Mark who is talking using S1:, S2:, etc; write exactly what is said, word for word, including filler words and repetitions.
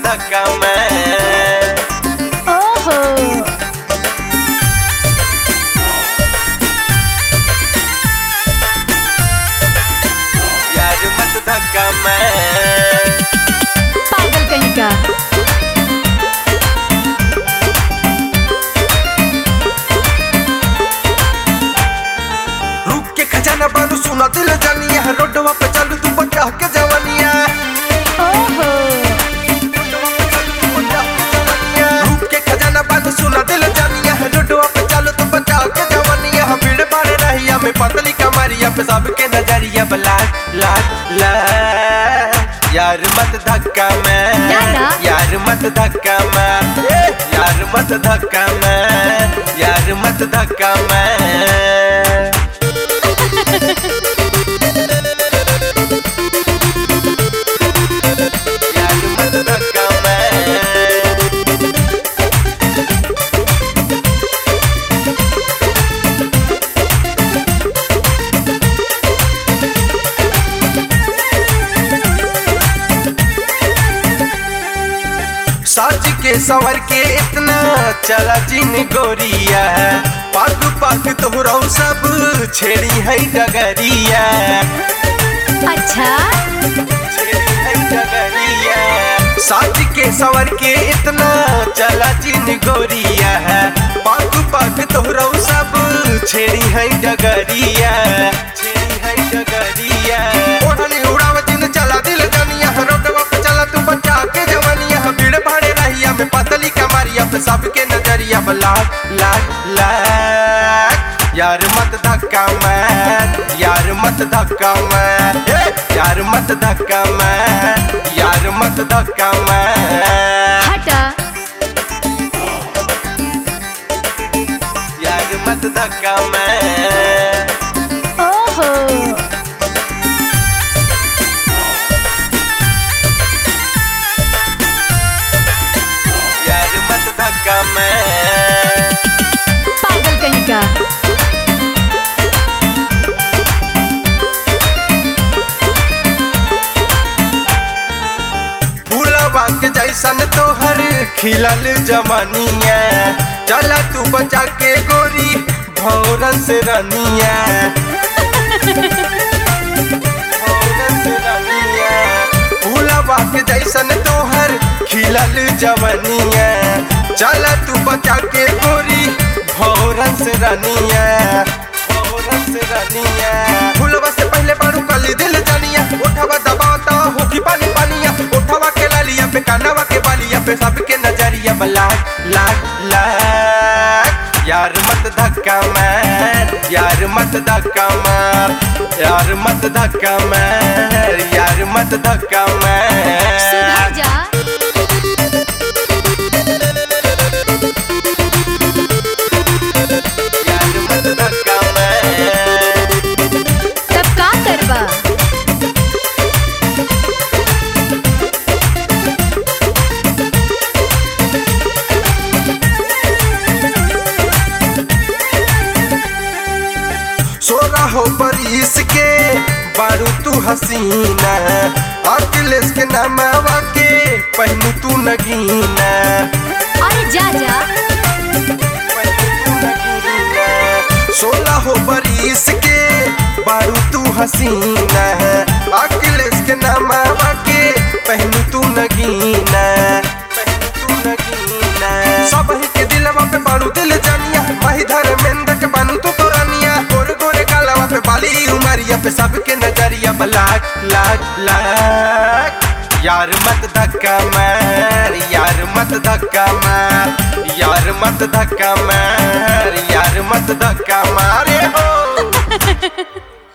S1: धक्का मैं
S2: ओहो
S1: यार मत धक्का मैं
S2: पागल कहीं का।
S1: रूप के खजाना बारू सुना दिल जानिया रोडवा पे चलू तू बचा के जवानिया
S2: ओहो
S1: रूप के खजाना बारू सुना दिल जानिया रोडवा पे चलू तू बचा के जवानिया भीड़ भाड़ रहिया में पतली कमरिया पे सबके नजरिया ब्लैक ब्लैक ब्लैक यार मत धक्का मैं यार मत धक्का मैं यार मत धक्का मैं यार मत धक्का मैं यार मत धक्का मैं साज के सवर के इतना चला जिन गोरिया पाक पाक तोहरा सब छेड़ी है डगरिया
S2: अच्छा
S1: छेड़ी है डगरिया साज के सवर के इतना चला जिन गोरिया पाक पाक तोहरा सब छेड़ी है डगरिया छेड़ी है डगरिया ओढ़नी उड़ाव जिन चला दिल जानिया रोडवा पे चला तू बचा के जवानिया भीड़ भाड़े रहिया में पतली कमरिया पे सबके नजरिया लाख लाख लाख यार मत धक्का मैं यार मत धक्का मैं यार मत धक्का मैं यार मत धक्का मैं
S2: हटा
S1: यार मत धक्का मैं
S2: ओहो
S1: यार मत धक्का मैं
S2: पागल कहीं का।
S1: फूलवा के जैसन तोहर खिलल जवानिया चला तू बचा के गोरी भौरन से रनिया भौरन से रनिया फूलवा के जैसन तोहर खिलल जवानिया चला तू बचा के गोरी भौरन से रनिया भौरन से रनिया फूलवा से पहले बारू कली दिल जानिया उठावा दबाता होगी पानी पानिया उठावा के लालिया पे कानावा के बालिया पे सबके नजरिया लाख लाख लाख यार मत धक्का मैं यार मत धक्का मैं यार मत धक्का मैं यार मत धक्का मैं
S2: सुधर जा
S1: यार मत धक्का मैं
S2: तब का करबा।
S1: सोरा हो बरिस के बारू तू हसीना अखिलेश के नामावा के पहनू तू नगीना
S2: अरे जा जा
S1: सोलह हो बरिस के बारू तू हसीना अखिलेश के नामावा के पहनू तू नगीना पहनू तू नगीना सब ही के दिलवा पे बारू दिल जानिया माही धर्मेंद्र के बानू तू तोरानिया गोरे गोरे कालावा पे बाली उमरिया पे सबके नजरिया लाख लाख लाख यार मत धक्का मार यार मत धक्का मार यार मत धक्का मार यार मत धक्का मारे हो